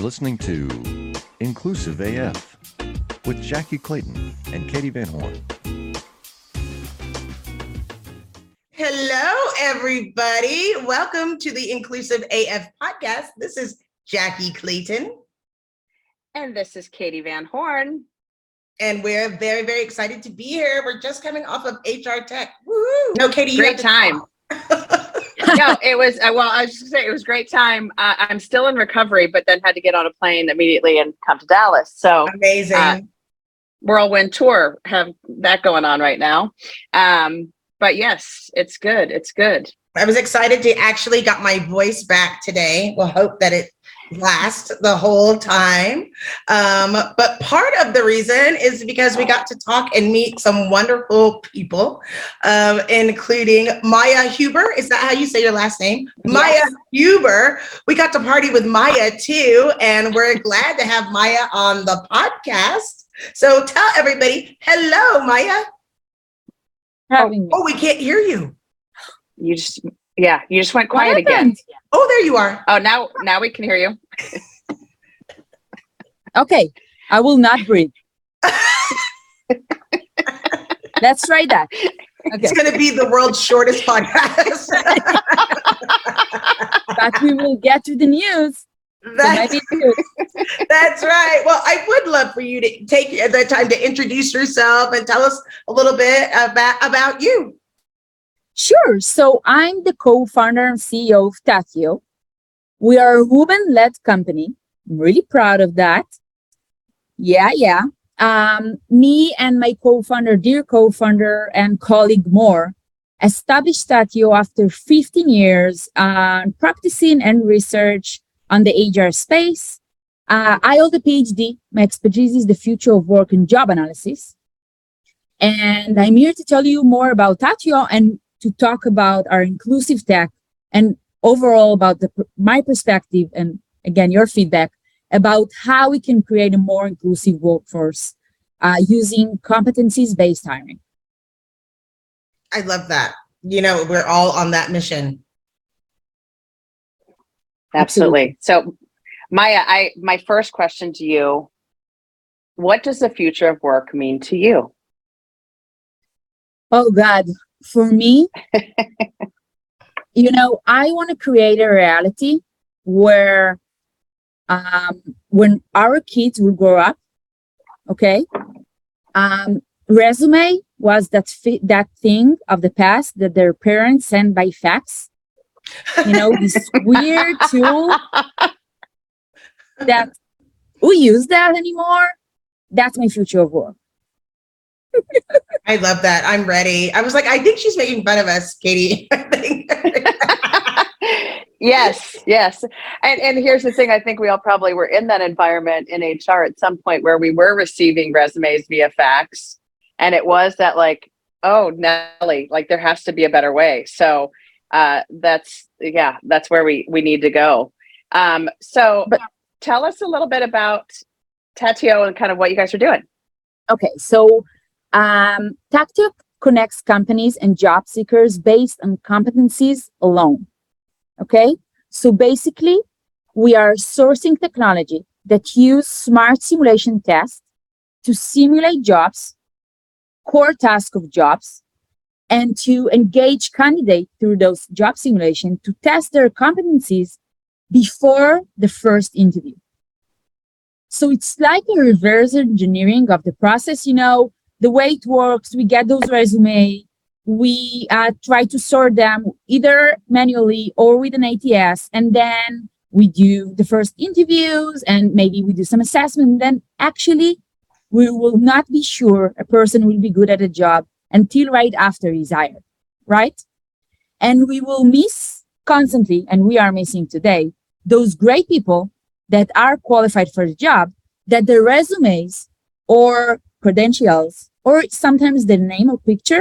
listening to Inclusive AF with Jackie Clayton and Katie Van Horn. Hello, everybody. Welcome to the Inclusive AF podcast. This is Jackie Clayton. And this is Katie Van Horn. And we're very, very excited to be here. We're just coming off of HR Tech. Woo! No, Katie, great time. No, it was, I was just gonna say, it was great time. I'm still in recovery, but then had to get on a plane immediately and come to Dallas. So amazing. Whirlwind tour, have that going on right now. But yes, it's good. It's good. I was excited to actually got my voice back today. We'll hope that it lasts the whole time. But part of the reason is because we got to talk and meet some wonderful people, including Maya Huber. Is that how you say your last name? Yes. Maya Huber. We got to party with Maya too, and we're glad to have Maya on the podcast. So tell everybody, hello, Maya. Oh, we can't hear you. You just went quiet again. Oh, there you are. Oh, now we can hear you. Okay, I will not breathe. Let's try that. Okay. It's going to be the world's shortest podcast. But we will get to the news. That's right. Well, I would love for you to take the time to introduce yourself and tell us a little bit about you. Sure. So I'm the co-founder and CEO of Tatio. We are a woman-led company. I'm really proud of that. Yeah. Me and my dear co-founder and colleague Moore, established Tatio after 15 years practicing and research on the HR space. I hold a PhD. My expertise is the future of work and job analysis. And I'm here to tell you more about Tatio and to talk about our inclusive tech and overall about my perspective and, again, your feedback about how we can create a more inclusive workforce using competencies-based hiring. I love that. You know, we're all on that mission. Absolutely. So, Maya, my first question to you, what does the future of work mean to you? Oh, God. For me, I want to create a reality where when our kids will grow up, okay, resume was that thing of the past that their parents sent by fax. This weird tool that we use that anymore. That's my future of work. I love that. I'm ready. I was like, I think she's making fun of us, Katie. Yes. And here's the thing. I think we all probably were in that environment in HR at some point where we were receiving resumes via fax. And it was that like, oh, Nelly, like there has to be a better way. So that's where we need to go. But tell us a little bit about Tatio and kind of what you guys are doing. Okay. So Tatio connects companies and job seekers based on competencies alone. Okay, so basically, we are sourcing technology that use smart simulation tests to simulate jobs, core tasks of jobs, and to engage candidates through those job simulations to test their competencies before the first interview. So it's like a reverse engineering of the process. The way it works, we get those resumes. We try to sort them either manually or with an ATS, and then we do the first interviews and maybe we do some assessment. And then actually, we will not be sure a person will be good at a job until right after he's hired, right? And we will miss constantly, and we are missing today, those great people that are qualified for the job, that their resumes or credentials, or sometimes the name or picture,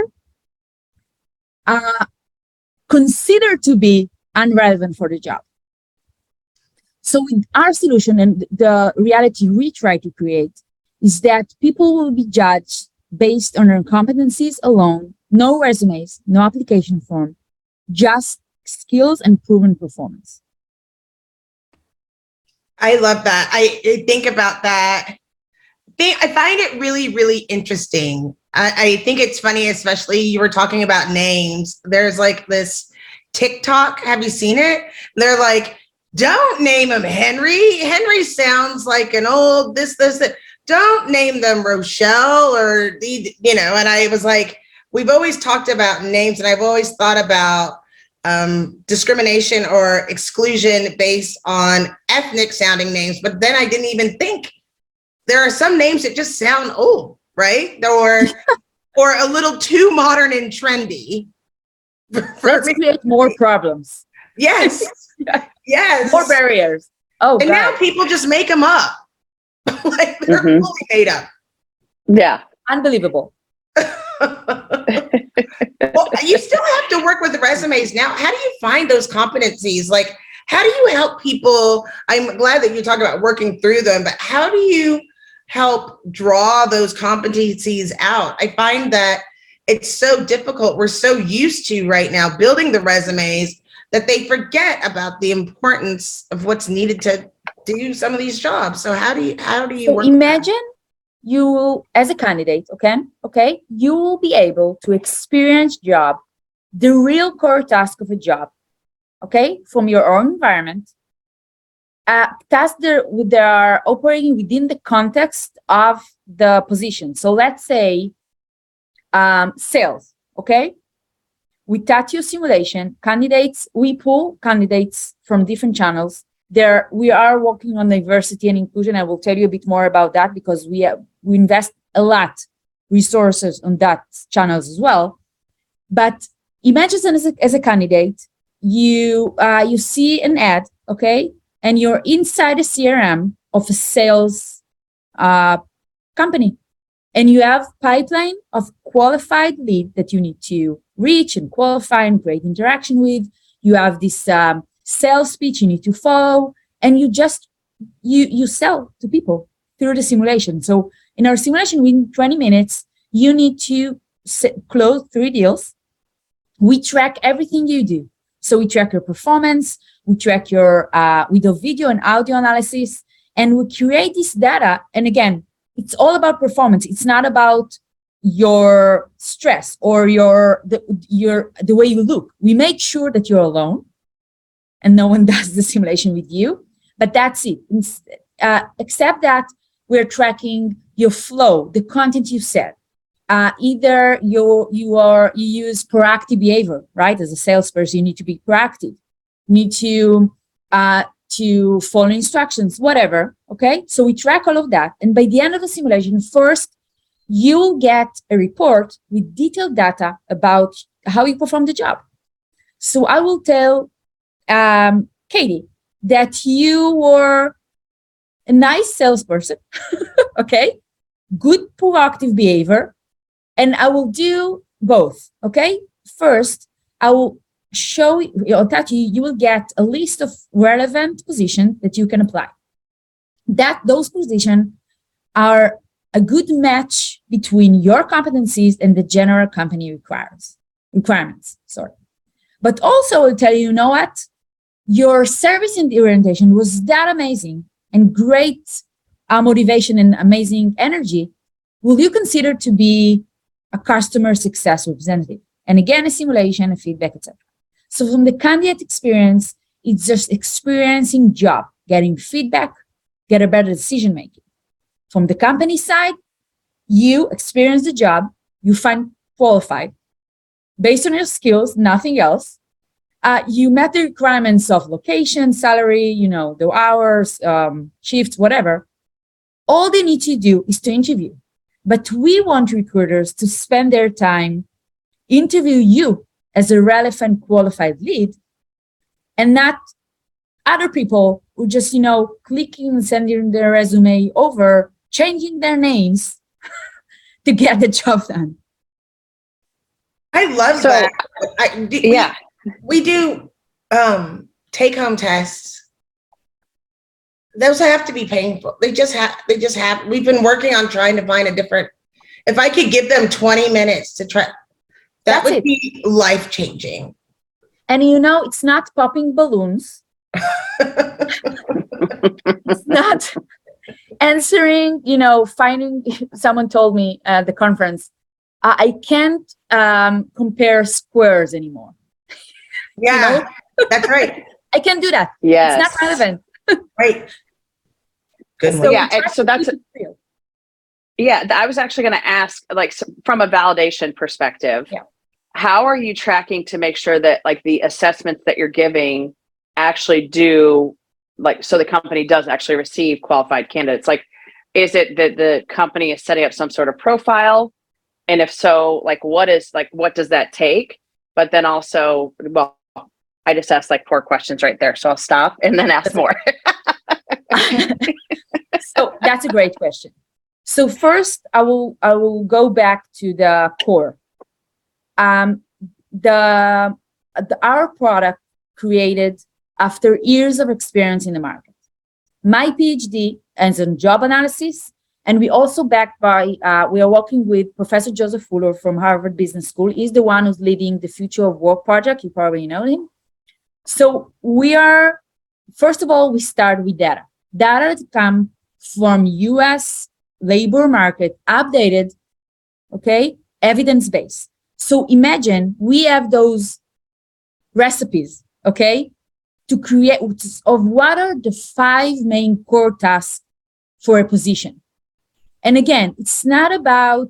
considered to be irrelevant for the job. So with our solution and the reality we try to create is that people will be judged based on their competencies alone, no resumes, no application form, just skills and proven performance. I love that. I think about that. I find it really, really interesting. I think it's funny, especially you were talking about names. There's like this TikTok. Have you seen it? They're like, don't name him Henry. Henry sounds like an old that. Don't name them Rochelle or and I was like, we've always talked about names, and I've always thought about discrimination or exclusion based on ethnic sounding names. But then I didn't even think there are some names that just sound old, right? Or a little too modern and trendy. Let's create more problems. Yes. Yes. More barriers. Oh, and God. now people just make them up. Like they're fully made up. Yeah. Unbelievable. Well, you still have to work with resumes now. How do you find those competencies? Like, how do you help people? I'm glad that you talk about working through them, but how do you help draw those competencies out? I find that it's so difficult. We're so used to right now building the resumes that they forget about the importance of what's needed to do some of these jobs. So how do you work? Imagine you as a candidate, okay, you will be able to experience the real core task of a job, okay, from your own environment. Tasks that are operating within the context of the position. So let's say sales, okay? We tattoo simulation, we pull candidates from different channels. We are working on diversity and inclusion. I will tell you a bit more about that because we invest a lot resources on that channels as well. But imagine as a candidate, you see an ad, okay, and you're inside a CRM of a sales company, and you have pipeline of qualified lead that you need to reach and qualify and create interaction with. You have this sales speech you need to follow, and you sell to people through the simulation. So in our simulation, within 20 minutes, you need to close 3 deals. We track everything you do. So we track your performance, we track your with a video and audio analysis, and we create this data. And again, it's all about performance. It's not about your stress or the way you look. We make sure that you're alone and no one does the simulation with you, but that's it. Except that we're tracking your flow, the content you said. Either you use proactive behavior, right? As a salesperson, you need to be proactive. You need to follow instructions, whatever. Okay, so we track all of that, and by the end of the simulation, first you'll get a report with detailed data about how you perform the job. So I will tell Katie that you were a nice salesperson, okay, good proactive behavior, and I will do both, okay? First, I will show you, you will get a list of relevant positions that you can apply. Those positions are a good match between your competencies and the general company requirements. But also I'll tell you, you know what? Your service and orientation was that amazing and great motivation and amazing energy. Will you consider to be a customer success representative? And again, a simulation, a feedback, etc. So from the candidate experience, it's just experiencing job, getting feedback, get a better decision making. From the company side, you experience the job, you find qualified based on your skills, nothing else. You met the requirements of location, salary, the hours, shifts, whatever. All they need to do is to interview. But we want recruiters to spend their time interview you as a relevant qualified lead, and not other people who just, clicking and sending their resume over, changing their names to get the job done. I love that. We do take-home tests. Those have to be painful. They just have. We've been working on trying to find a different. If I could give them 20 minutes to try, that would be life-changing. And it's not popping balloons. It's not answering, finding, someone told me at the conference, I can't compare squares anymore. Yeah, that's right. I can't do that. Yes. It's not relevant. Right. Good So one. Yeah, and so that's I was actually going to ask, like, from a validation perspective, Yeah. how are you tracking to make sure that, like, the assessments that you're giving actually do, like, so the company does actually receive qualified candidates? Like, is it that the company is setting up some sort of profile? And if so, like, what does that take? But then also, well, I just asked like 4 questions right there. So I'll stop and then ask more. So that's a great question. So first, I will go back to the core. Our product created after years of experience in the market. My PhD is in job analysis, and we also backed by, we are working with Professor Joseph Fuller from Harvard Business School. He's the one who's leading the Future of Work project. You probably know him. So first of all, we start with data. Data that come from US labor market, updated, okay, evidence-based. So imagine we have those recipes, okay, to create of what are the 5 main core tasks for a position. And again, it's not about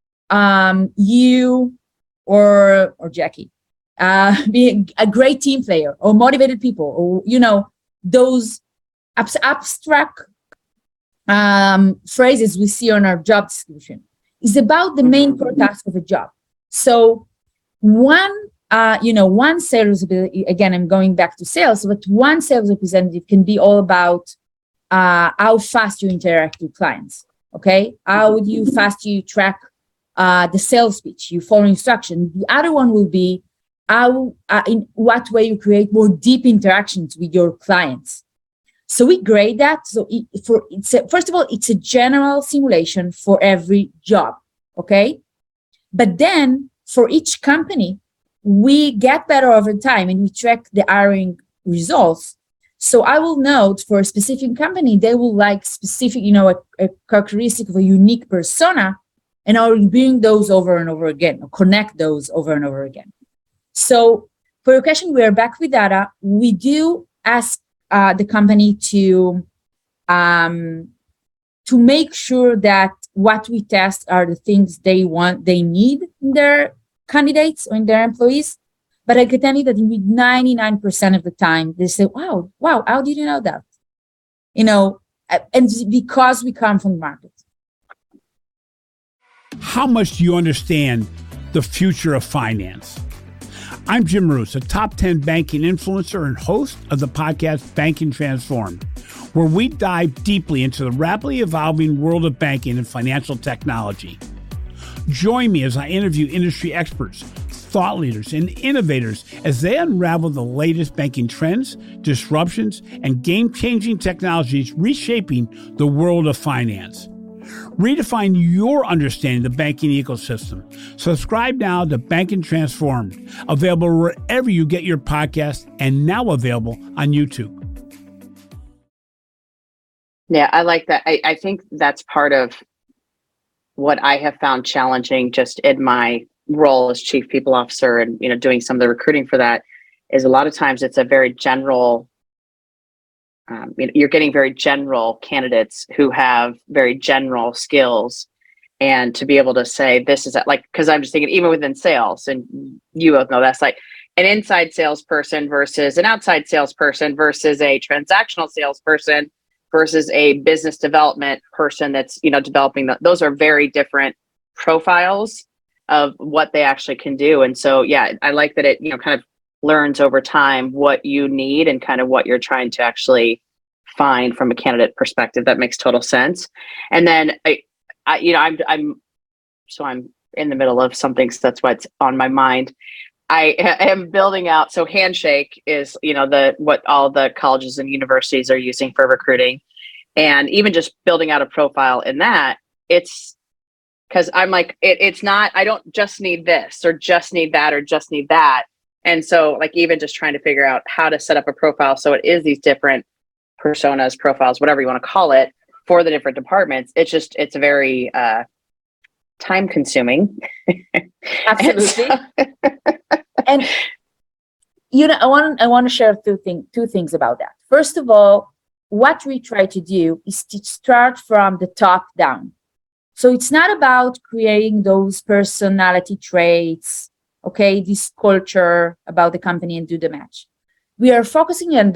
you or Jackie being a great team player or motivated people, or those abstract phrases we see on our job description. Is about the main core task of a job. So one sales, again, I'm going back to sales, but one sales representative can be all about how fast you interact with clients. Okay, how would you fast you track the sales pitch? You follow instruction. The other one will be how, in what way you create more deep interactions with your clients. So we grade that. So first of all, it's a general simulation for every job. Okay, but then for each company, we get better over time and we track the hiring results. So I will note for a specific company, they will like specific, a characteristic of a unique persona, and I will bring those over and over again, or connect those over and over again. So for your question, we are back with data. We do ask the company to make sure that what we test are the things they need in their candidates or in their employees. But I can tell you that with 99% of the time, they say, wow, how did you know that? And because we come from the market. How much do you understand the future of finance? I'm Jim Marous, a top 10 banking influencer and host of the podcast Banking Transformed, where we dive deeply into the rapidly evolving world of banking and financial technology. Join me as I interview industry experts, thought leaders, and innovators as they unravel the latest banking trends, disruptions, and game-changing technologies reshaping the world of finance. Redefine your understanding of the banking ecosystem. Subscribe now to Banking Transformed, available wherever you get your podcast and now available on YouTube. Yeah, I like that. I think that's part of what I have found challenging just in my role as chief people officer and, doing some of the recruiting for that, is a lot of times it's a very general, you're getting very general candidates who have very general skills. And to be able to say, this is like, because I'm just thinking, even within sales, and you both know that's like an inside salesperson versus an outside salesperson versus a transactional salesperson versus a business development person that's, developing those are very different profiles of what they actually can do. And so, yeah, I like that it, kind of learns over time what you need and kind of what you're trying to actually find from a candidate perspective. That makes total sense. And then I'm in the middle of something, so that's what's on my mind. I am building out. So Handshake is, what all the colleges and universities are using for recruiting. And even just building out a profile in that, it's because I'm like, it's not, I don't just need this or just need that or just need that. And so like, even just trying to figure out how to set up a profile so it is these different personas, profiles, whatever you want to call it, for the different departments. It's very time consuming. Absolutely. And I want to share two things about that. First of all, what we try to do is to start from the top down. So it's not about creating those personality traits, okay, this culture about the company and do the match. We are focusing on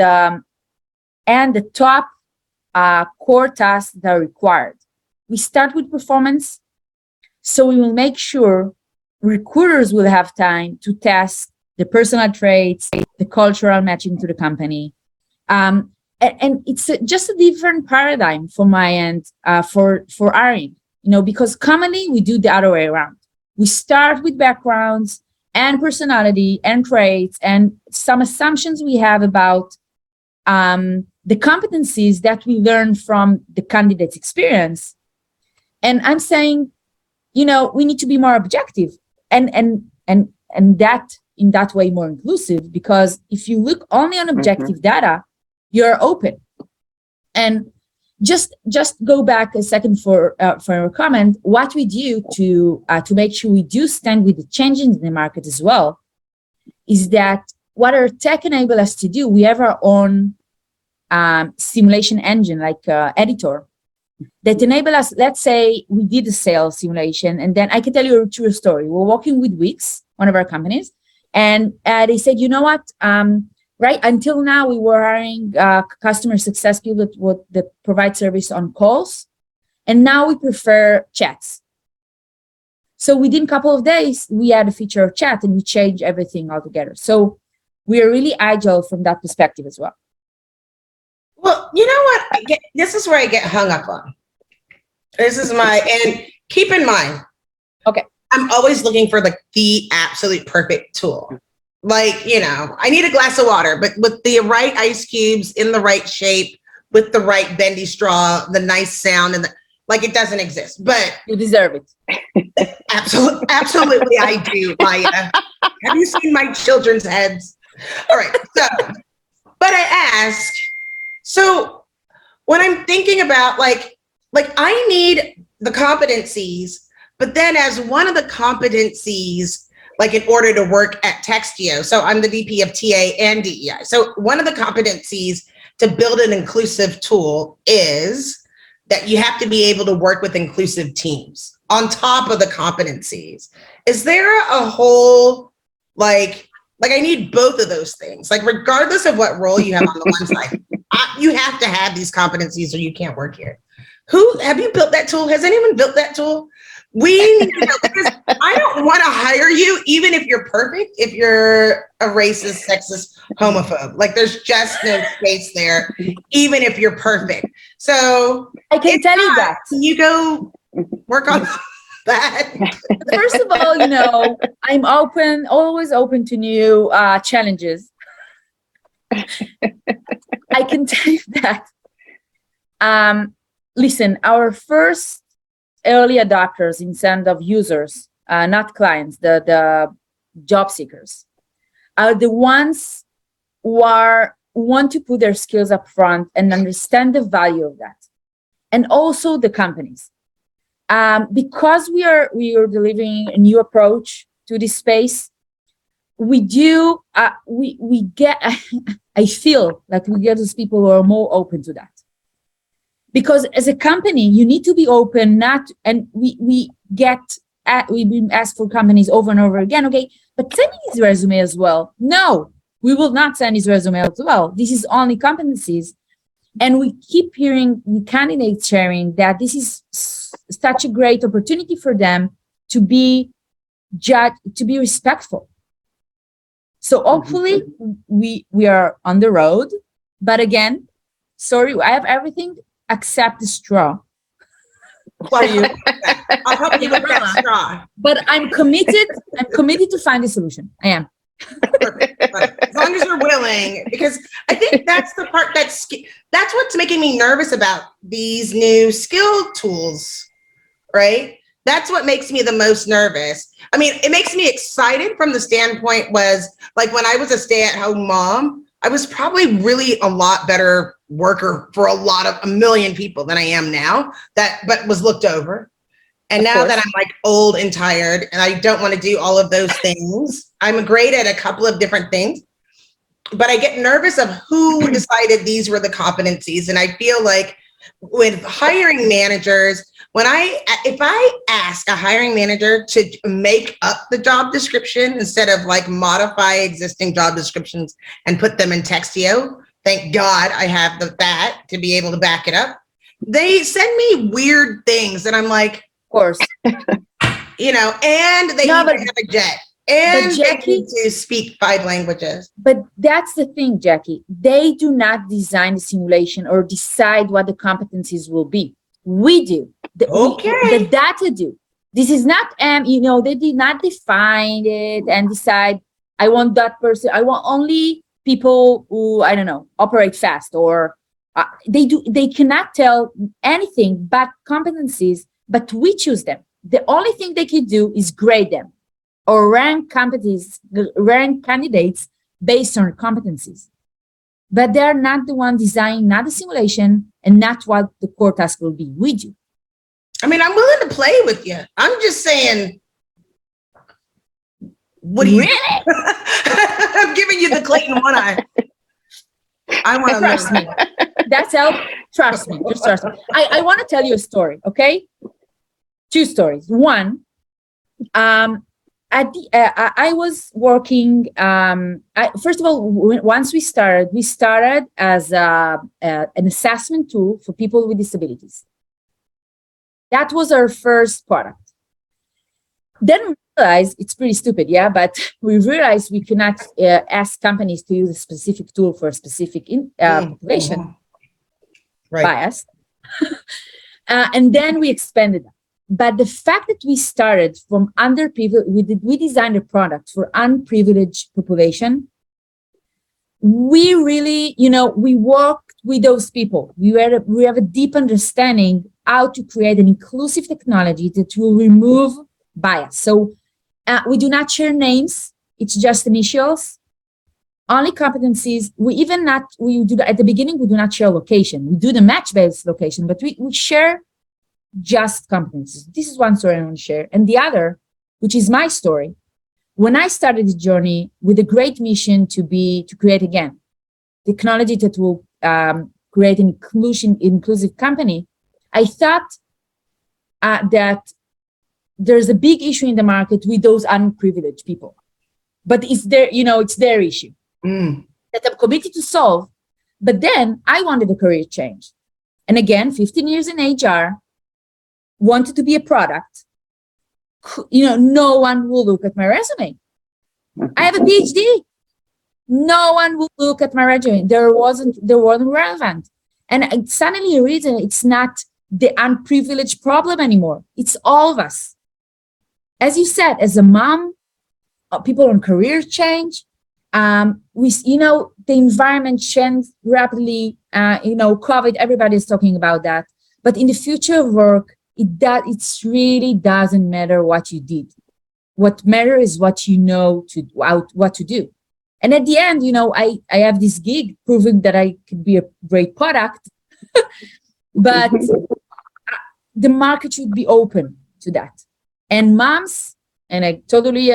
the top core tasks that are required. We start with performance, so we will make sure recruiters will have time to test the personal traits, the cultural matching to the company. And it's just a different paradigm from my end for hiring, because commonly we do the other way around. We start with backgrounds and personality and traits and some assumptions we have about the competencies that we learn from the candidate's experience. And I'm saying, we need to be more objective and that in that way more inclusive, because if you look only on objective data, you're open. And just go back a second for a comment. What we do to make sure we do stand with the changes in the market as well is that what our tech enable us to do, we have our own simulation engine like editor that enable us. Let's say we did a sales simulation, and then I can tell you a true story. We're working with Wix, one of our companies, and they said, you know what? Right until now, we were hiring customer success people that provide service on calls, and now we prefer chats. So within a couple of days, we had a feature of chat, and we changed everything altogether. So we are really agile from that perspective as well. Well, you know what? This is where I get hung up on. And keep in mind, okay, I'm always looking for the absolute perfect tool. I need a glass of water, but with the right ice cubes in the right shape, with the right bendy straw, the nice sound, and it doesn't exist. But you deserve it. Absolutely, I do, Maya. Have you seen my children's heads? All right. So, but I ask, so when I'm thinking about I need the competencies, but then as one of the competencies, in order to work at Textio. So I'm the VP of TA and DEI. So one of the competencies to build an inclusive tool is that you have to be able to work with inclusive teams on top of the competencies. Is there a whole, I need both of those things. Regardless of what role you have on the one side, you have to have these competencies or you can't work here. Have you built that tool? Has anyone built that tool? We need to know, because I don't want to hire you, even if you're perfect, if you're a racist, sexist, homophobe. There's just no space there, even if you're perfect. So I can tell you that. You go work on that. First of all, I'm always open to new challenges. I can tell you that. Listen, our first early adopters instead of users, not clients, the job seekers, are the ones who want to put their skills up front and understand the value of that. And also the companies. Because we are delivering a new approach to this space, we get, I feel like we get those people who are more open to that. Because as a company, you need to be open, we've been asked for companies over and over again, okay, but send me his resume as well. No, we will not send his resume as well. This is only competencies. And we keep hearing the candidates sharing that this is such a great opportunity for them to be judged, to be respectful. So hopefully we are on the road, but again, sorry, I have everything except the straw. I'll help you with that straw. But I'm committed to find a solution. I am. Perfect. As long as you're willing, because I think that's the part that's what's making me nervous about these new skill tools, right? That's what makes me the most nervous. I mean, it makes me excited from the standpoint was when I was a stay-at-home mom, I was probably really a lot better worker for a million people than I am now, but was looked over. And now that I'm like old and tired and I don't want to do all of those things, I'm great at a couple of different things, but I get nervous of who decided these were the competencies. And I feel like with hiring managers, if I ask a hiring manager to make up the job description instead of like modify existing job descriptions and put them in Textio, thank God I have that to be able to back it up. They send me weird things and I'm like, Of course. And they have a jet and Jackie, they need to speak 5 languages. But that's the thing, Jackie. They do not design the simulation or decide what the competencies will be. We do. The data do. This is not, they did not define it and decide, I want that person. I want only people who, I don't know, operate fast or they cannot tell anything but competencies, but we choose them. The only thing they can do is grade them or rank candidates based on competencies. But they're not the one designing, not the simulation, and not what the core task will be. We do. I mean, I'm willing to play with you. I'm just saying, what do you Really? I'm giving you the Clayton one eye. I want to Trust me. That's how, trust me. Just trust me. I want to tell you a story, okay? 2 stories. One, I was working. First of all, once we started as an assessment tool for people with disabilities. That was our first product. Then we realized it's pretty stupid, yeah. But we realized we cannot ask companies to use a specific tool for a specific population bias. And then we expanded that. But the fact that we started from underprivileged, we designed a product for unprivileged population. We really, we worked with those people. We have a deep understanding how to create an inclusive technology that will remove bias. So we do not share names. It's just initials. Only competencies. We do at the beginning, we do not share location. We do the match-based location, but we share just competencies. This is one story I want to share. And the other, which is my story, when I started the journey with a great mission to create again technology that will create an inclusive company, I thought that there's a big issue in the market with those unprivileged people. But it's their issue that I'm committed to solve. But then I wanted a career change. And again, 15 years in HR, wanted to be a product. No one will look at my resume. I have a PhD. No one will look at my resume. There wasn't relevant. And suddenly reason it's not the unprivileged problem anymore. It's all of us. As you said, as a mom, people on career change, the environment changes rapidly. COVID, everybody is talking about that. But in the future of work, it really doesn't matter what you did. What matters is what you know what to do. And at the end, I have this gig proving that I could be a great product, but the market should be open to that. And moms, and I totally,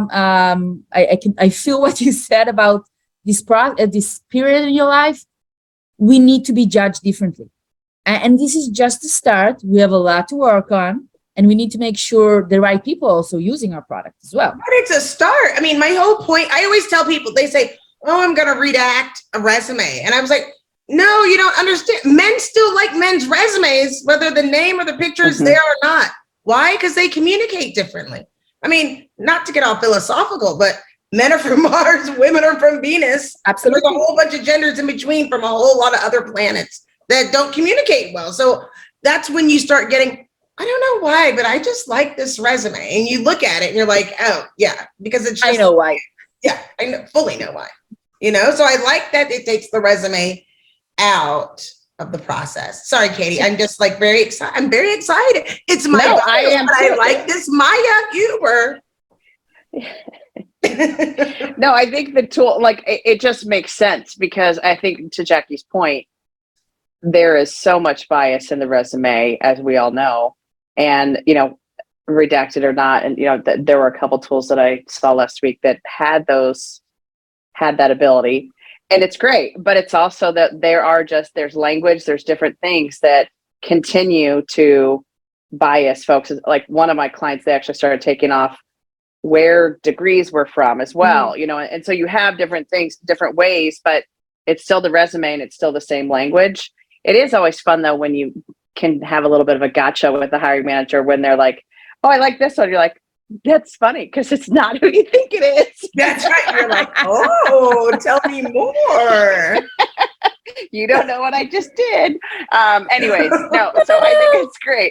I feel what you said about this period in your life. We need to be judged differently. And this is just the start. We have a lot to work on, and we need to make sure the right people are also using our product as well. But it's a start. I mean, my whole point, I always tell people, they say, oh, I'm going to redact a resume. And I was like, no, you don't understand. Men still like men's resumes, whether the name or the picture is there or not. Why? Because they communicate differently. I mean, not to get all philosophical, but men are from Mars, women are from Venus. Absolutely. There's a whole bunch of genders in between from a whole lot of other planets that don't communicate well. So that's when you start getting, I don't know why, but I just like this resume. And you look at it and you're like, oh yeah, because it's just, I know why. Yeah, fully know why. So I like that it takes the resume out of the process. Sorry, Katie, I'm just like very excited. I'm very excited. It's my I am but I like this Maya Huber. No, I think the tool, like, it just makes sense because I think, to Jackie's point, there is so much bias in the resume, as we all know, and, redacted or not. And, there were a couple tools that I saw last week that had that ability. And it's great, but it's also that there's language, there's different things that continue to bias folks. Like one of my clients, they actually started taking off where degrees were from as well, and so you have different things, different ways, but it's still the resume and it's still the same language. It is always fun though, when you can have a little bit of a gotcha with the hiring manager when they're like, oh, I like this one. You're like, that's funny because it's not who you think it is. That's right. You're like, oh, tell me more. You don't know what I just did. Anyways, no, so I think it's great.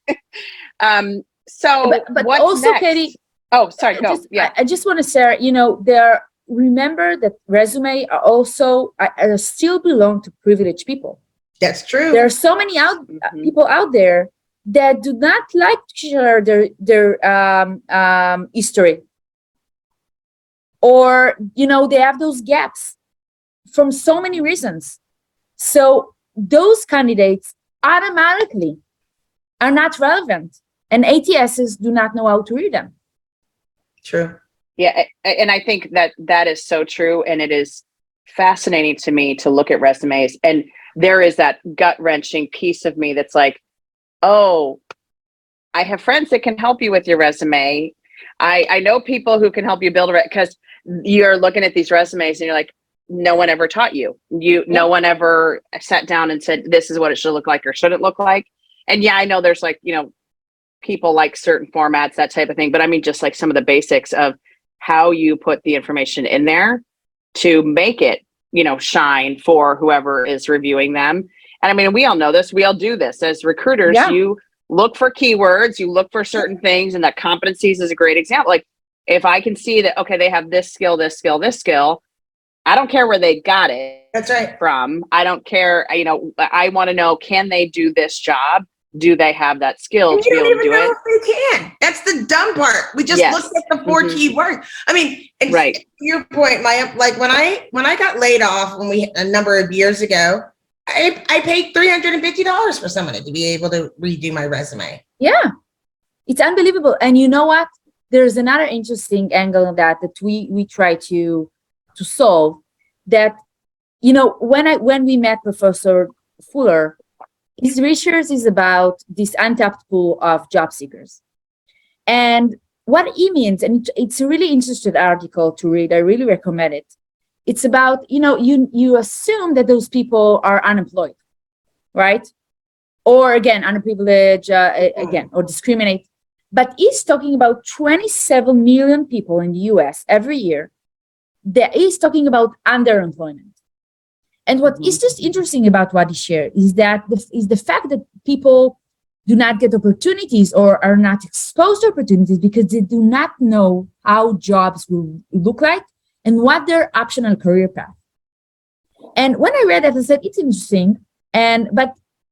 But what's also, next? Katie, oh, sorry, go. I just want to say, remember that resume are still belong to privileged people. That's true. There are so many people out there that do not like to share their history, or they have those gaps from so many reasons. So those candidates automatically are not relevant, and ATSs do not know how to read them. True. Yeah, and I think that is so true, and it is fascinating to me to look at resumes, and there is that gut-wrenching piece of me that's like, oh, I have friends that can help you with your resume. I know people who can help you build because you're looking at these resumes and you're like, no one ever taught you. No one ever sat down and said, this is what it should look like or shouldn't look like. And yeah, I know there's like, people like certain formats, that type of thing. But I mean, just like some of the basics of how you put the information in there to make it, shine for whoever is reviewing them. And I mean, we all know this. We all do this as recruiters. Yeah. You look for keywords, you look for certain things, and that competencies is a great example. Like if I can see that, okay, they have this skill, this skill, this skill, I don't care where they got it That's right. from. I don't care. I want to know, can they do this job? Do they have that skill And to you be don't able to even do know it? if they can. That's the dumb part. We just Yes. looked at the 4 Mhm. key words. I mean, and Right. to your point, when I got laid off a number of years ago, I paid $350 for someone to be able to redo my resume. Yeah, it's unbelievable. And you know what? There's another interesting angle on that we try to solve. That when we met Professor Fuller, his research is about this untapped pool of job seekers, and what he means. And it's a really interesting article to read. I really recommend it. It's about you assume that those people are unemployed, right? Or again, underprivileged, again, or discriminate. But he's talking about 27 million people in the US every year that he's talking about underemployment. And what is just interesting about what he shared is that the fact that people do not get opportunities or are not exposed to opportunities because they do not know how jobs will look like and what their optional career path. And when I read that, I said, it's interesting. But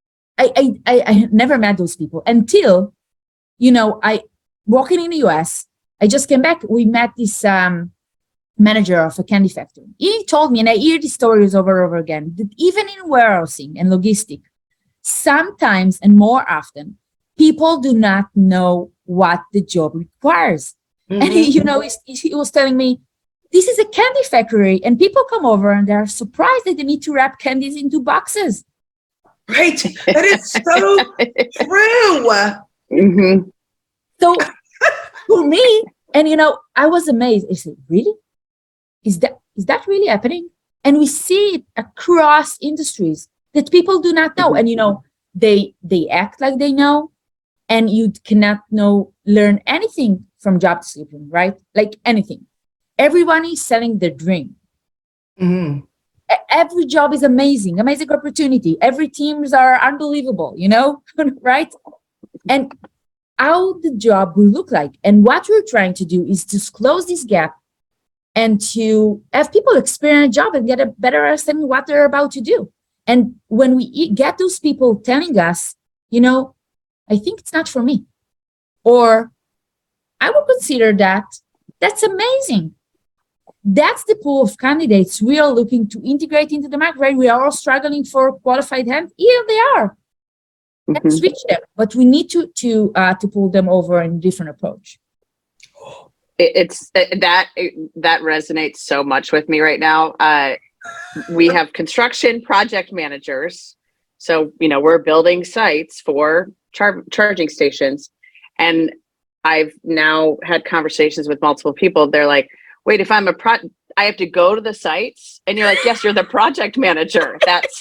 I never met those people until, I walking in the US, I just came back. We met this manager of a candy factory. He told me, and I hear these stories over and over again, that even in warehousing and logistic, sometimes and more often, people do not know what the job requires. Mm-hmm. And he was telling me, this is a candy factory, and people come over and they're surprised that they need to wrap candies into boxes. Right. That is so true. Mm-hmm. So for me, and I was amazed. I said, really? Is that really happening? And we see it across industries that people do not know. Mm-hmm. And they act like they know, and you cannot learn anything from job description, right? Like anything. Everyone is selling their dream. Mm-hmm. Every job is amazing opportunity. Every teams are unbelievable, right? And how the job will look like. And what we're trying to do is to close this gap and to have people experience a job and get a better understanding of what they're about to do. And when we get those people telling us, I think it's not for me, or I would consider that's amazing. that's the pool of candidates we are looking to integrate into the market, right? We are all struggling for qualified hands. Here they are. Let's reach them, but we need to pull them over in a different approach. That resonates so much with me right now. We have construction project managers, so we're building sites for charging stations, and I've now had conversations with multiple people. They're like, "Wait, if I'm I have to go to the sites?" And you're like, "Yes, you're the project manager." That's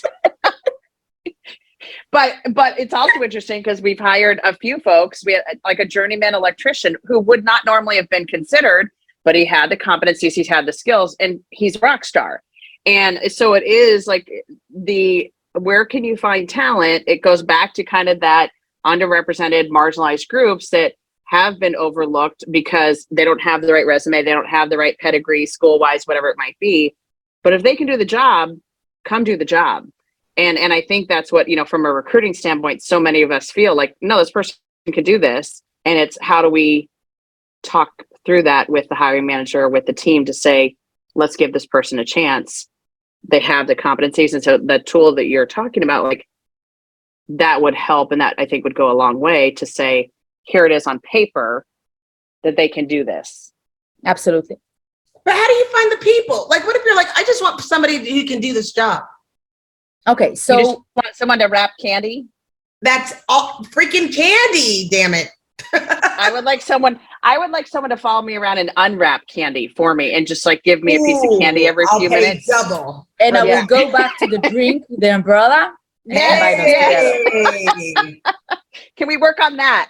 But it's also interesting because we've hired a few folks. We had like a journeyman electrician who would not normally have been considered, but he had the competencies, he's had the skills, and he's a rock star. And so it is like where can you find talent? It goes back to kind of that underrepresented, marginalized groups that have been overlooked because they don't have the right resume, they don't have the right pedigree, school-wise, whatever it might be. But if they can do the job, come do the job. And I think that's what, from a recruiting standpoint, so many of us feel like, no, this person could do this. And it's how do we talk through that with the hiring manager, with the team to say, let's give this person a chance. They have the competencies. And so the tool that you're talking about, like that would help. And that I think would go a long way to say, here it is on paper that they can do this. Absolutely. But how do you find the people? Like, what if you're like, I just want somebody who can do this job? Okay, so you just want someone to wrap candy? That's all freaking candy, damn it. I would like someone to follow me around and unwrap candy for me and just like give me a piece of candy every few minutes. Double. And I will go back to the drink with the umbrella and combine those together. Can we work on that?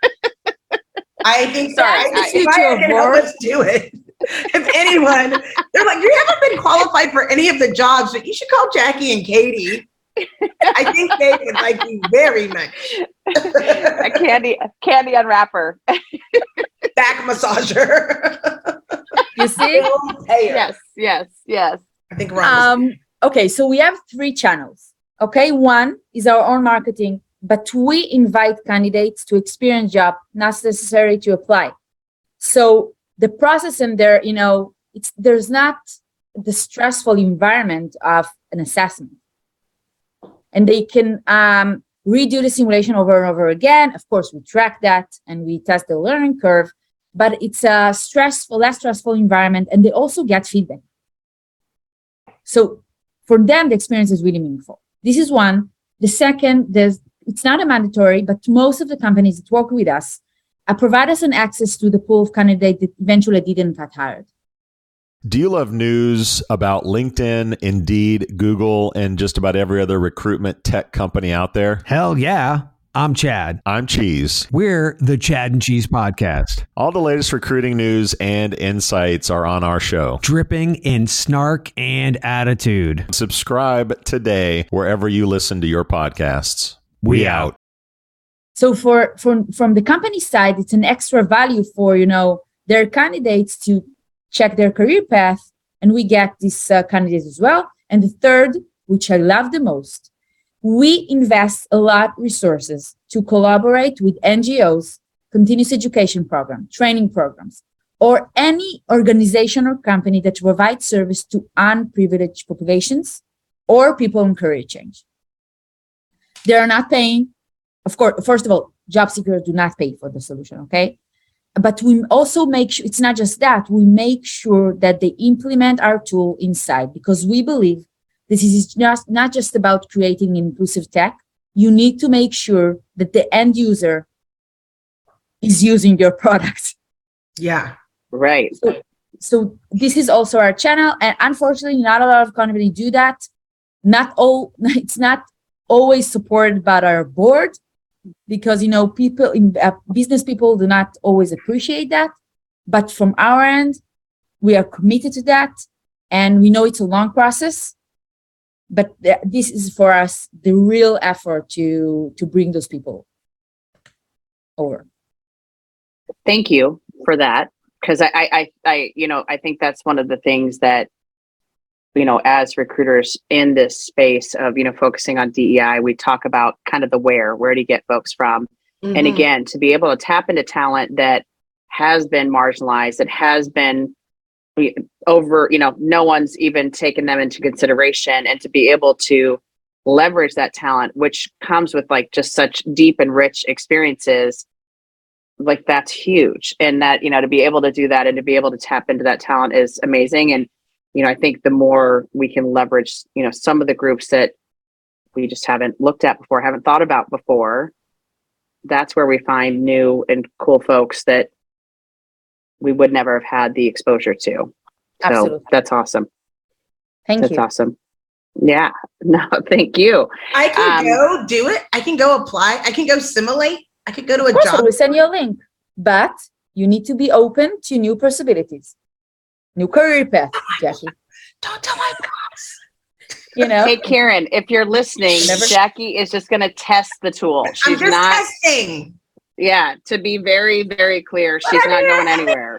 I think Sorry, let's do it. If anyone, they're like, you haven't been qualified for any of the jobs, but you should call Jackie and Katie. I think they would like you very much. A candy unwrapper. Back massager. You see? Yes. I think we're okay, so we have 3 channels. Okay, one is our own marketing, but we invite candidates to experience job, not necessarily to apply. So the process in there, there's not the stressful environment of an assessment. And they can redo the simulation over and over again. Of course, we track that and we test the learning curve, but it's a less stressful environment, and they also get feedback. So for them, the experience is really meaningful. This is one. The second, it's not a mandatory, but most of the companies that work with us provide us an access to the pool of candidates that eventually didn't get hired. Do you love news about LinkedIn, Indeed, Google, and just about every other recruitment tech company out there? Hell yeah. I'm Chad. I'm Cheese. We're the Chad and Cheese Podcast. All the latest recruiting news and insights are on our show. Dripping in snark and attitude. Subscribe today wherever you listen to your podcasts. We out. So from the company side, it's an extra value for, their candidates to check their career path, and we get these candidates as well. And the third, which I love the most, we invest a lot of resources to collaborate with NGOs, continuous education program, training programs, or any organization or company that provides service to unprivileged populations or people in career change. They are not paying. Of course, first of all, job seekers do not pay for the solution, okay? But we also make sure, it's not just that, we make sure that they implement our tool inside, because we believe this is not just about creating inclusive tech. You need to make sure that the end user is using your product. Yeah. Right. So this is also our channel. And unfortunately, not a lot of companies do that. It's not always supported by our board, because, business people do not always appreciate that. But from our end, we are committed to that. And we know it's a long process. But this is for us the real effort to bring those people over. Thank you for that, because I think that's one of the things that, as recruiters in this space of focusing on DEI, we talk about kind of the where do you get folks from, and again, to be able to tap into talent that has been marginalized, that has been over, no one's even taken them into consideration, and to be able to leverage that talent, which comes with like just such deep and rich experiences, like that's huge. And that, to be able to do that and to be able to tap into that talent is amazing. And, I think the more we can leverage, some of the groups that we just haven't looked at before, haven't thought about before, that's where we find new and cool folks that we would never have had the exposure to. Absolutely. So that's awesome. Thank That's you. awesome. Yeah. No, thank you. I can go do it. I can go apply. I can go simulate. I could go to a Of course, I job. will send you a link, but you need to be open to new possibilities, new career path, Jackie. Don't tell my boss. Hey, Karen, if you're listening, Jackie is just going to test the tool. I'm She's just not testing. Yeah, to be very, very clear, she's not going anywhere.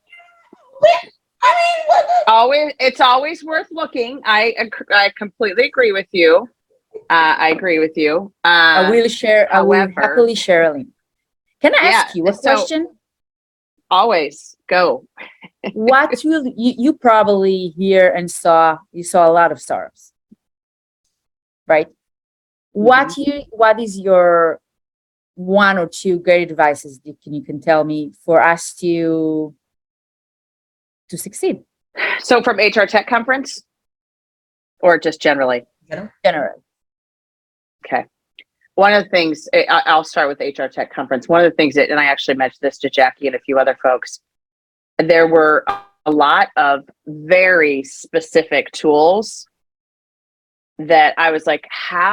It's always worth looking. I completely agree with you. I agree with you. I will happily share a link. Can I ask you a question? Always go. What will you probably hear and you saw a lot of startups, right? Mm-hmm. What is your one or two great advices you can tell me for us to succeed? So from HR Tech Conference or just generally? Generally. Okay. One of the things, I'll start with HR Tech Conference. One of the things and I actually mentioned this to Jackie and a few other folks, there were a lot of very specific tools that I was like,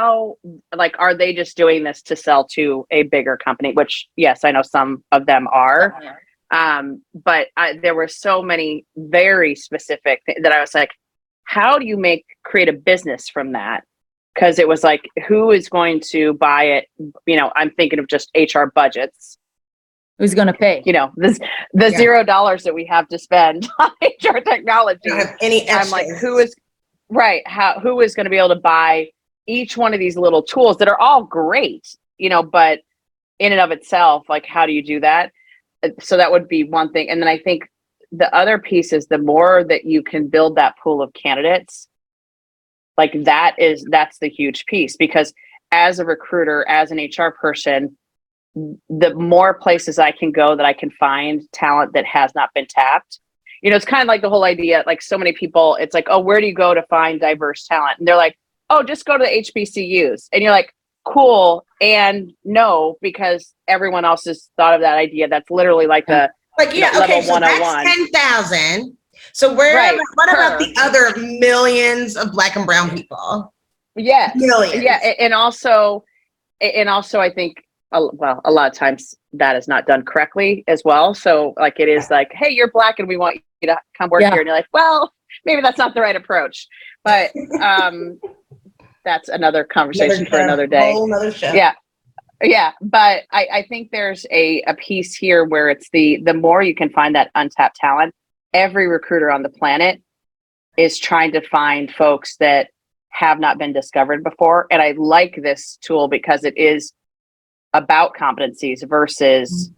are they just doing this to sell to a bigger company? Which, yes, I know some of them are. But there were so many very specific that I was like, how do you create a business from that? Because it was like, who is going to buy it? I'm thinking of just HR budgets. Who's going to pay? The $0 that we have to spend on HR technology. Don't have any extras. I'm like, who is going to be able to buy each one of these little tools that are all great, but in and of itself, like, how do you do that? So that would be one thing. And then I think the other piece is the more that you can build that pool of candidates, like that's the huge piece, because as a recruiter, as an HR person, the more places I can go that I can find talent that has not been tapped. It's kind of like the whole idea, like so many people, it's like, oh, where do you go to find diverse talent? And they're like, oh, just go to the HBCUs. And you're like, cool. And no, because everyone else has thought of that idea. That's literally like the level so 101. That's 10,000. So what about the other millions of Black and brown people? Yeah. Millions. Yeah. And also I think, a lot of times that is not done correctly as well. So like, it is like, hey, you're Black and we want you to come work here. And you're like, well, maybe that's not the right approach, but that's another conversation for another day. Whole another show. Yeah. Yeah. But I think there's a piece here where it's the more you can find that untapped talent, every recruiter on the planet is trying to find folks that have not been discovered before. And I like this tool because it is about competencies versus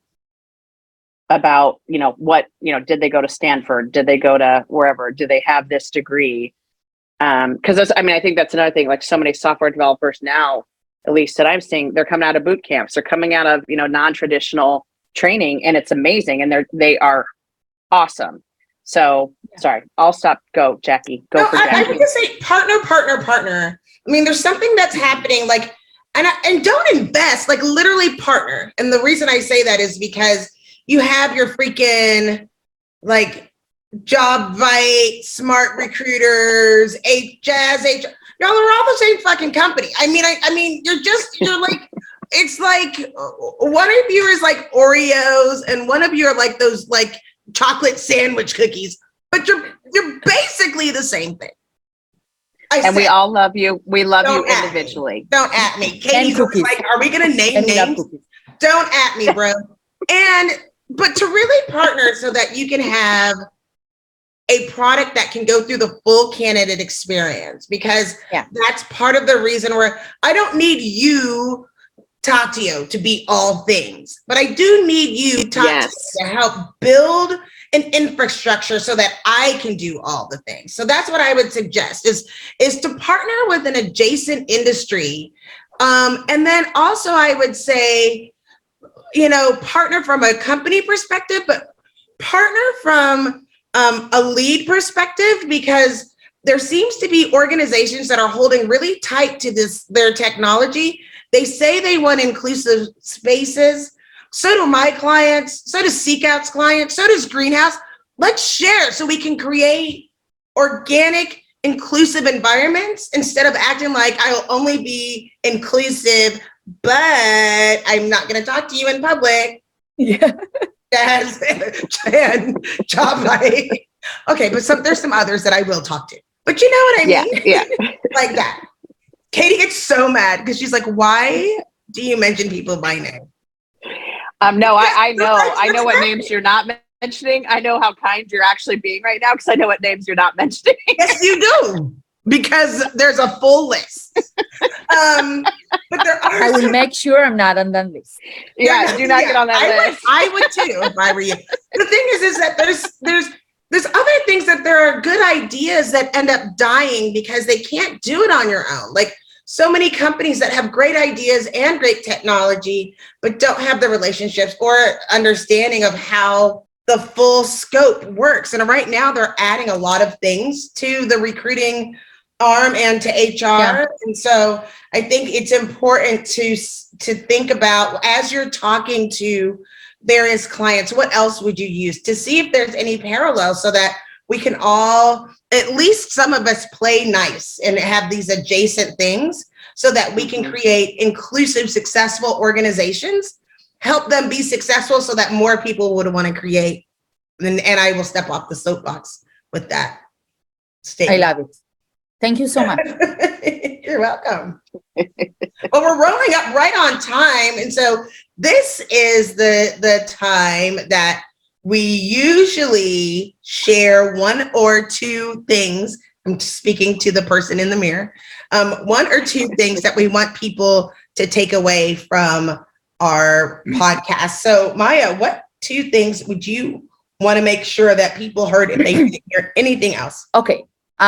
about, did they go to Stanford? Did they go to wherever? Do they have this degree? Because I think that's another thing, like so many software developers now, at least that I'm seeing, they're coming out of boot camps. They're coming out of, non-traditional training, and it's amazing. And they are awesome. So sorry, I'll stop. Go, Jackie. Go for Jackie. I would just say partner. I mean, there's something that's happening, like, and don't invest, like literally partner. And the reason I say that is because you have your freaking like JobVite, Smart Recruiters, Jazz HR. Y'all are all the same fucking company. I mean, you're like, it's like one of you is like Oreos and one of you are like those like chocolate sandwich cookies, but you're basically the same thing. We all love you. We love you individually. Don't at me. Katie's like, are we going to name names? Don't at me, bro. But to really partner so that you can have a product that can go through the full candidate experience, because that's part of the reason where I don't need you, Tatio, to be all things, but I do need you, Tatio, to help build an infrastructure so that I can do all the things. So that's what I would suggest is to partner with an adjacent industry. And then also I would say, partner from a company perspective, but partner from a lead perspective, because there seems to be organizations that are holding really tight to their technology. They say they want inclusive spaces. So do my clients, so does Seekout's clients, so does Greenhouse. Let's share so we can create organic, inclusive environments instead of acting like I'll only be inclusive, but I'm not going to talk to you in public. Yeah. As job like, okay, but there's some others that I will talk to. But you know what I mean? Yeah. Like that. Katie gets so mad because she's like, why do you mention people by name? No, I know what names you're not mentioning. I know how kind you're actually being right now because I know what names you're not mentioning. Yes, you do, because there's a full list. But there are. I will make sure I'm not on that list. Yeah, do not get on that list. I would too if I were you. The thing is that there's other things that there are good ideas that end up dying because they can't do it on your own. Like so many companies that have great ideas and great technology, but don't have the relationships or understanding of how the full scope works. And right now they're adding a lot of things to the recruiting arm and to HR. Yeah. And so I think it's important to think about, as you're talking to various clients, what else would you use to see if there's any parallels so that we can all, at least some of us, play nice and have these adjacent things so that we can create inclusive, successful organizations, help them be successful so that more people would want to create. And I will step off the soapbox with that statement. I love it. Thank you so much. You're welcome. Well, we're rolling up right on time. And so this is the time that we usually share one or two things. I'm speaking to the person in the mirror. One or two things that we want people to take away from our podcast. So Maya, what two things would you want to make sure that people heard if they didn't hear anything else? Okay.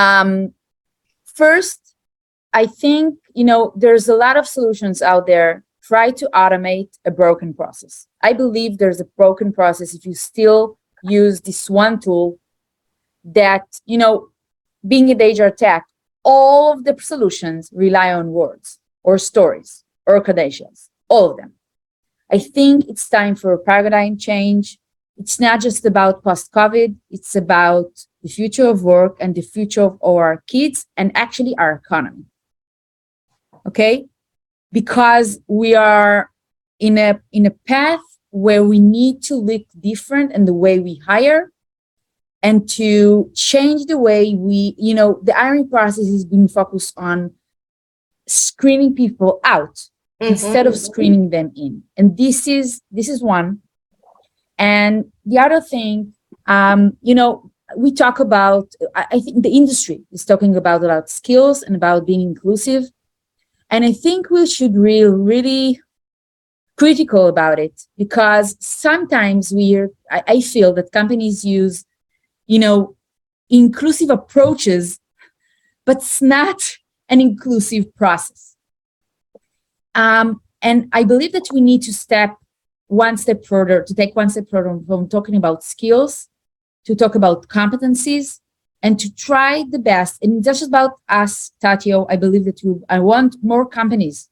First, I think, there's a lot of solutions out there. Try to automate a broken process. I believe there's a broken process if you still use this one tool that, being in HR tech, all of the solutions rely on words or stories or credentials, all of them. I think it's time for a paradigm change. It's not just about post-COVID. It's about the future of work and the future of our kids and actually our economy. Okay? Because we are in a path where we need to look different in the way we hire and to change the way the hiring process has been focused on screening people out instead of screening them in. And this is one. And the other thing, we talk about, I think the industry is talking about skills and about being inclusive. And I think we should be really critical about it, because sometimes I feel that companies use, inclusive approaches, but it's not an inclusive process. And I believe that we need to take one step further from talking about skills to talk about competencies and to try the best. And just about us, Tatio, I believe that I want more companies,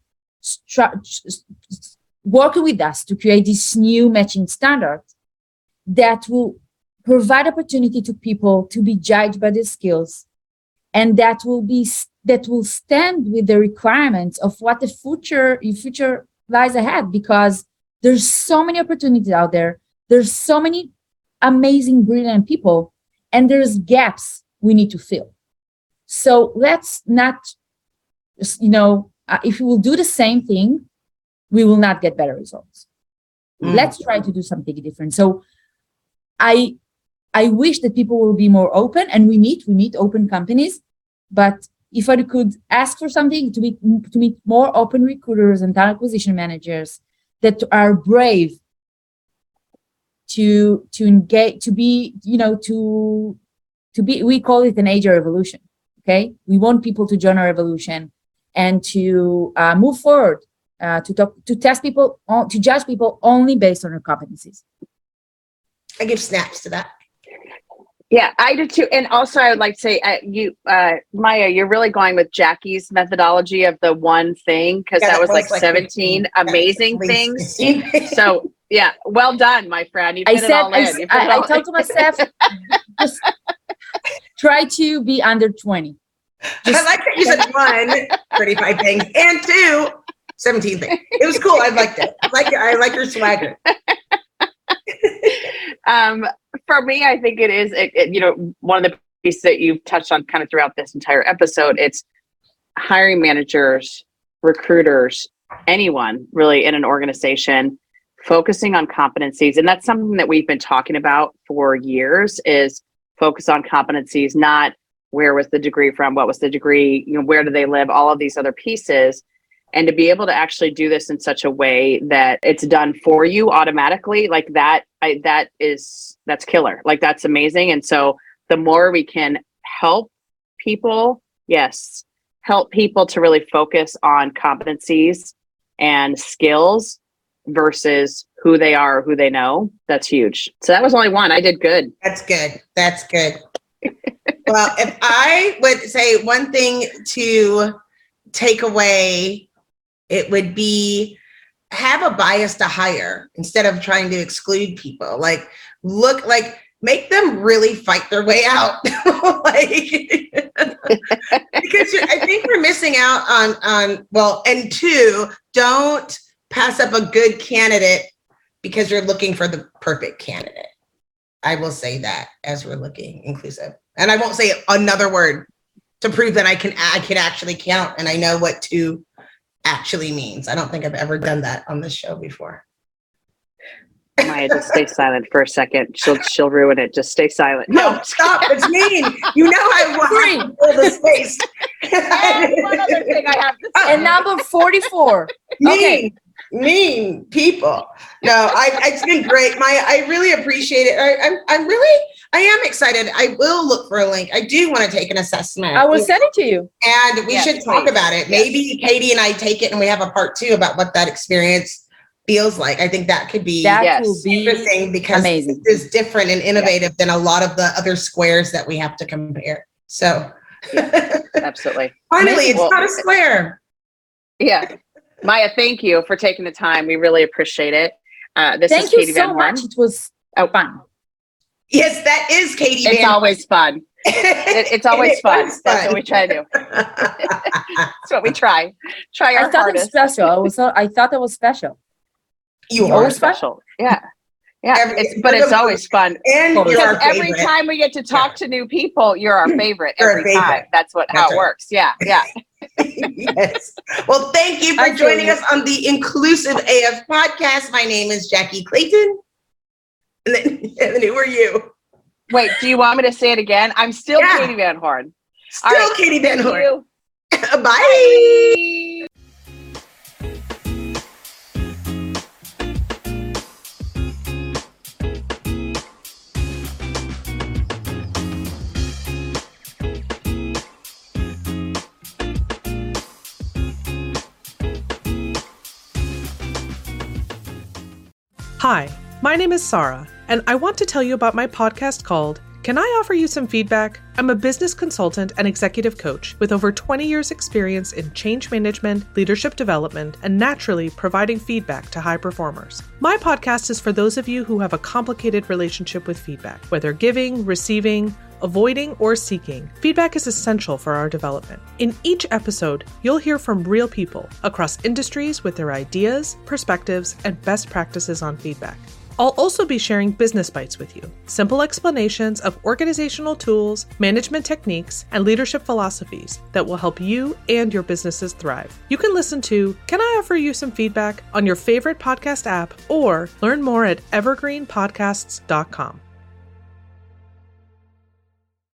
working with us to create this new matching standard that will provide opportunity to people to be judged by their skills, and that will stand with the requirements of what the future lies ahead, because there's so many opportunities out there. There's so many amazing, brilliant people, and there's gaps we need to fill. So let's not, if we will do the same thing, we will not get better results. Let's try to do something different. So I wish that people will be more open, and we meet open companies. But if I could ask for something, to meet more open recruiters and talent acquisition managers that are brave to engage, to be, to be, we call it an age of revolution. Okay. We want people to join our revolution and to move forward, to test people, to judge people only based on their competencies. I give snaps to that. Yeah, I do too. And also, I would like to say, Maya, you're really going with Jackie's methodology of the one thing, because that was like 17 amazing things. So, yeah, well done, my friend. You put it all in. I told to myself, just try to be under 20. I like that you said 1, 35 things, and 2, 17 things. It was cool. I liked it. I like your swagger. For me, I think it is, one of the pieces that you've touched on kind of throughout this entire episode. It's hiring managers, recruiters, anyone really in an organization focusing on competencies. And that's something that we've been talking about for years, is focus on competencies, not where was the degree from, what was the degree, where do they live, all of these other pieces. And to be able to actually do this in such a way that it's done for you automatically, like that, that's killer. Like, that's amazing. And so the more we can help people, help people to really focus on competencies and skills versus who they are, or who they know, that's huge. So that was only one. I did good. That's good. Well, if I would say one thing to take away, it would be have a bias to hire instead of trying to exclude people. Make them really fight their way out. Because I think we're missing out and 2, don't pass up a good candidate because you're looking for the perfect candidate. I will say that as we're looking inclusive. And I won't say another word to prove that I can actually count and I know what 2 actually means. I don't think I've ever done that on this show before. Maya, just stay silent for a second. She'll ruin it. Just stay silent. No, stop. It's mean. I want to fill the space. And one other thing I have to say. And number 44. Mean people. No, it's been great. Maya, I really appreciate it. I am excited. I will look for a link. I do want to take an assessment. I will send it to you. And we should talk about it. Maybe Katie and I take it and we have a part 2 about what that experience feels like. I think that could be interesting because amazing. It is different and innovative than a lot of the other squares that we have to compare. So absolutely. Finally, it's not a square. Yeah. Maya, thank you for taking the time. We really appreciate it. This is Katie Van Horn. Thank you so much. It was fun. Yes, that is Katie Van Horn. It's always fun. It's always fun. That's what we try to do. That's what we try. Try our hardest. I thought it was special. You are special. Yeah. It's always fun. And because every time we get to talk to new people, you're our favorite every time. That's how it works. Yeah. Yes. Well, thank you for joining us on the Inclusive AF podcast. My name is Jackie Clayton. And then who are you? Wait, do you want me to say it again? I'm still Katie Van Horn. Still Katie Van Horn. Bye. Bye. Hi, my name is Sarah, and I want to tell you about my podcast called Can I Offer You Some Feedback? I'm a business consultant and executive coach with over 20 years experience in change management, leadership development, and naturally providing feedback to high performers. My podcast is for those of you who have a complicated relationship with feedback, whether giving, receiving, avoiding, or seeking. Feedback is essential for our development. In each episode, you'll hear from real people across industries with their ideas, perspectives, and best practices on feedback. I'll also be sharing business bites with you, simple explanations of organizational tools, management techniques, and leadership philosophies that will help you and your businesses thrive. You can listen to Can I Offer You Some Feedback on your favorite podcast app or learn more at evergreenpodcasts.com.